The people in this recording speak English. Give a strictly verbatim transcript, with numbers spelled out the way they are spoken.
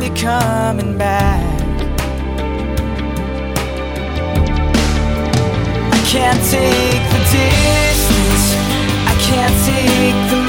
you coming back. I can't take the distance, I can't take the